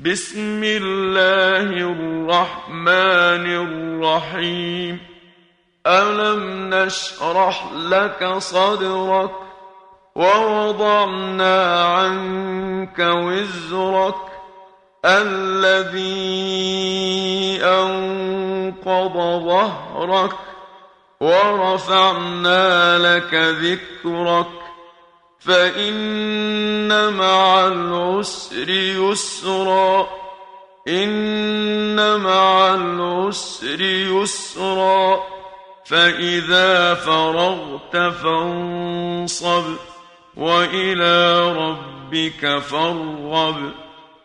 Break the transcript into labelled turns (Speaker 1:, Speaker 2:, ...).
Speaker 1: بسم الله الرحمن الرحيم. ألم نشرح لك صدرك ووضعنا عنك وزرك الذي أنقض ظهرك ورفعنا لك ذكرك فإن مع العسر يسرا إن مع العسر يسرا فإذا فرغت فانصب وإلى ربك فارغب.